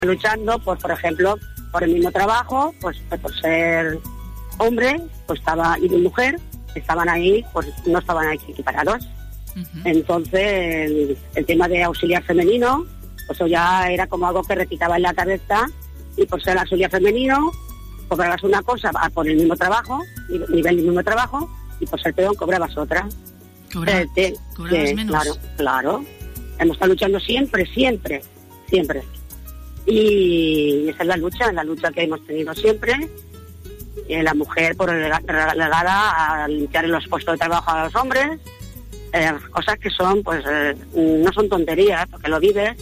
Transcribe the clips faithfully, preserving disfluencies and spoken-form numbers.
luchando, pues por ejemplo, por el mismo trabajo, pues por ser hombre, pues estaba y mujer, estaban ahí, pues no estaban ahí equiparados. Uh-huh. Entonces, el, el tema de auxiliar femenino, pues eso ya era como algo que repitaba en la cabeza, y por ser auxiliar femenino, cobrabas una cosa por el mismo trabajo, nivel del mismo trabajo, y por ser peón cobrabas otra. ¿Cobrabas, eh, te, ¿cobrabas que, menos? Claro, claro. Hemos estado luchando siempre, siempre, siempre. Y esa es la lucha, la lucha que hemos tenido siempre. Eh, la mujer por relegada a limpiar los puestos de trabajo a los hombres, eh, cosas que son, pues, eh, no son tonterías, porque lo vives,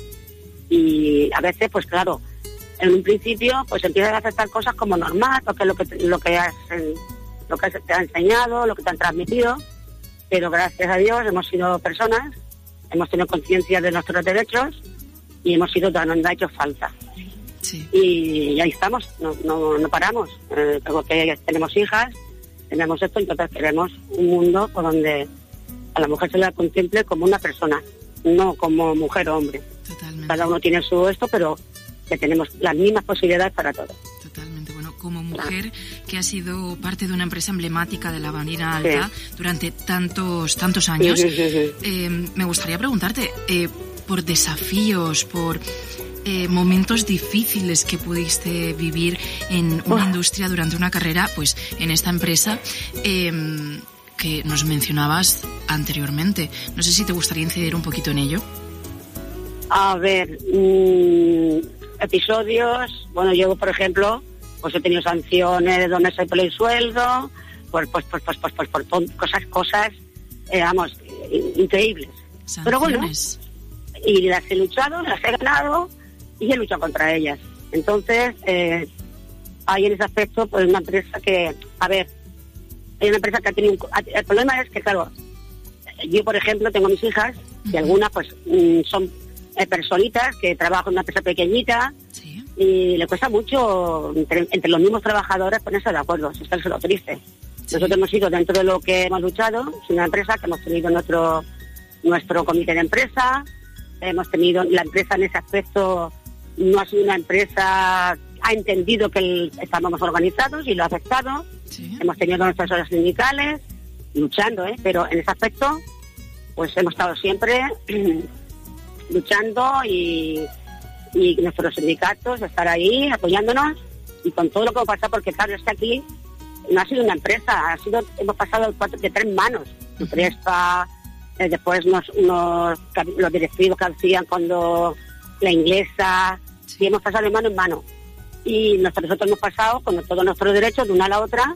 y a veces, pues claro, en un principio, pues empiezas a aceptar cosas como normal, porque es lo que lo que has, lo que te ha enseñado, lo que te han transmitido, pero gracias a Dios hemos sido personas, hemos tenido conciencia de nuestros derechos y hemos sido, no nos ha hecho falta. Sí. Y ahí estamos, no, no, no paramos. Eh, porque tenemos hijas, tenemos esto, entonces queremos un mundo por donde a la mujer se la contemple como una persona, no como mujer o hombre. Totalmente. Cada uno tiene su esto, pero que tenemos las mismas posibilidades para todos. Totalmente. Bueno, como mujer que ha sido parte de una empresa emblemática de la Marina Alta sí. durante tantos tantos años, sí, sí, sí. Eh, me gustaría preguntarte, eh, por desafíos, por eh, momentos difíciles que pudiste vivir en una oh. industria durante una carrera, pues en esta empresa eh, que nos mencionabas anteriormente. No sé si te gustaría incidir un poquito en ello. A ver, mmm, episodios, bueno, yo por ejemplo, pues he tenido sanciones donde se pelea el sueldo, pues pues pues pues pues, pues, pues, pues cosas, cosas, eh, vamos, increíbles. Sanciones. Pero bueno, y las he luchado, las he ganado y he luchado contra ellas. Entonces, eh, hay en ese aspecto, pues una empresa que, a ver, hay una empresa que ha tenido un, el problema es que, claro, yo por ejemplo tengo mis hijas, y uh-huh. algunas pues son eh, personitas que trabajan en una empresa pequeñita, sí. y le cuesta mucho entre, entre los mismos trabajadores ponerse de acuerdo, eso es lo triste. Sí. Nosotros hemos ido dentro de lo que hemos luchado, es una empresa que hemos tenido nuestro nuestro comité de empresa, hemos tenido, la empresa en ese aspecto no ha sido una empresa, ha entendido que el, estábamos organizados y lo ha aceptado, sí. Hemos tenido nuestras horas sindicales, luchando, ¿eh? Pero en ese aspecto, pues hemos estado siempre luchando y, y nuestros sindicatos, estar ahí apoyándonos y con todo lo que hemos pasado, porque claro, es que aquí no ha sido una empresa, ha sido, hemos pasado cuatro, de tres manos, uh-huh. Prespa, eh, después nos, nos, los directivos que hacían cuando la inglesa, sí, hemos pasado de mano en mano. Y nosotros hemos pasado con todos nuestros derechos de una a la otra,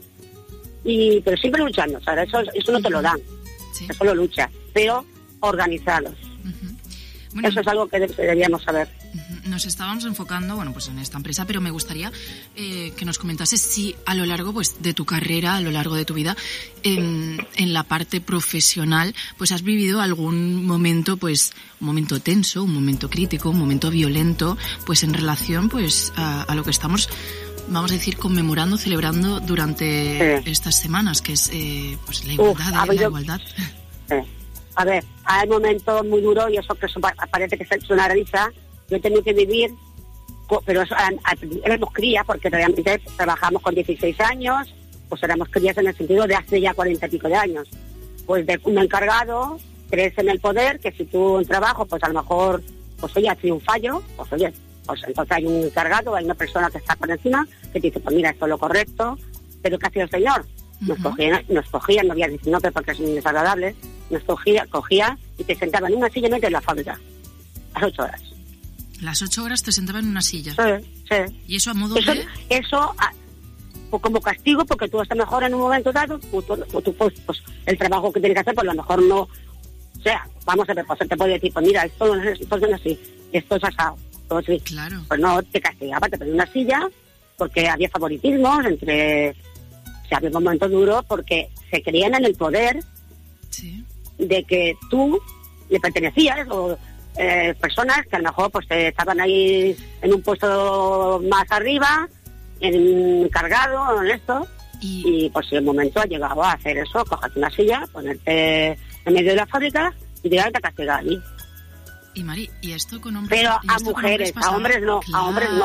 y pero siempre luchando, ¿sabes? Eso, eso no te lo dan, sí. Eso lo luchas, pero organizados. Uh-huh. Bueno, eso es algo que deberíamos saber. Uh-huh. Nos estábamos enfocando, bueno, pues en esta empresa, pero me gustaría eh, que nos comentases si a lo largo, pues, de tu carrera, a lo largo de tu vida, en, en la parte profesional, pues has vivido algún momento, pues, un momento tenso, un momento crítico, un momento violento, pues en relación, pues, a, a lo que estamos, vamos a decir, conmemorando, celebrando durante sí. estas semanas, que es, eh, pues, la igualdad, Uf, eh, la yo... igualdad. Sí. A ver, hay momentos muy duros y eso que parece que es una risa. Yo he tenido que vivir, pero eso, a, a, éramos crías, porque realmente trabajamos con dieciséis años, pues éramos crías en el sentido de hace ya cuarenta y pico de años. Pues de un encargado, crees en el poder, que si tú en trabajo, pues a lo mejor, pues oye, ha sido un fallo, pues oye, pues entonces hay un encargado, hay una persona que está por encima, que te dice, pues mira, esto es lo correcto, pero ¿qué hacía el señor? Nos uh-huh. cogía, nos cogía, no voy a decir no, porque es muy desagradable, nos cogía, cogía y te sentaba en una silla y media en la fábrica, a las ocho horas. Las ocho horas te sentaba en una silla. Sí, sí. ¿Y eso a modo eso, de...? Eso, a, pues como castigo, porque tú estás mejor en un momento dado, pues, pues, pues, pues el trabajo que tienes que hacer, pues a lo mejor no... O sea, vamos a ver, pues te puede decir, pues mira, esto no es, esto no es así, esto es asado, todo así. Claro. Pues no, te castigaba, te ponía una silla, porque había favoritismos entre... O sea, había momentos duros porque se creían en el poder, sí, de que tú le pertenecías o... Eh, personas que a lo mejor pues eh, estaban ahí en un puesto más arriba, encargado en esto, y, y pues si el momento ha llegado a hacer eso, cogerte una silla, ponerte en medio de la fábrica y llegarte a castigar allí. Y Mari, ¿y esto con hombres? Pero ¿y a esto con mujeres, pasaba? a hombres no, Claro. a hombres no.